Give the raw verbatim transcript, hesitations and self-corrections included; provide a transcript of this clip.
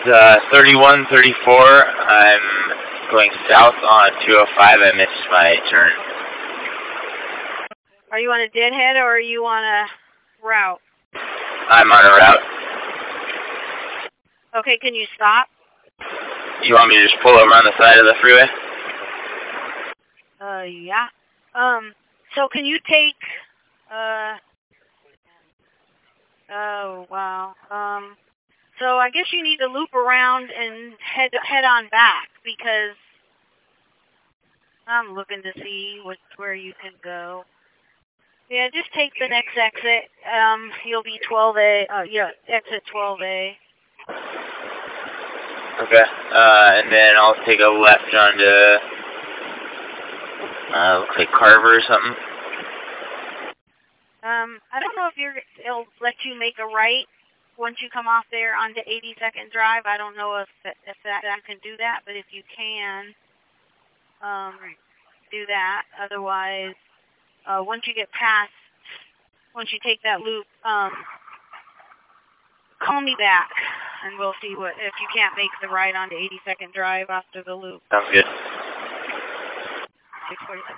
uh, thirty-one thirty-four. I'm going south on two oh five. I missed my turn. Are you on a deadhead or are you on a route? I'm on a route. Okay, can you stop? You want me to just pull over on the side of the freeway? Uh, yeah. Um, so can you take, uh, oh, wow. Um, so I guess you need to loop around and head, head on back because I'm looking to see what, where you can go. Yeah, just take the next exit. Um, you'll be twelve A, uh, yeah, exit twelve A. Okay, uh, and then I'll take a left onto, uh, looks like Carver or something. Um, I don't know if you're, it'll let you make a right once you come off there onto eighty-second Drive. I don't know if that, if that, that can do that, but if you can, um, do that. Otherwise, uh, once you get past, once you take that loop, um, call me back, and we'll see what if you can't make the ride onto eighty-second Drive after the loop. Sounds good. six forty-seven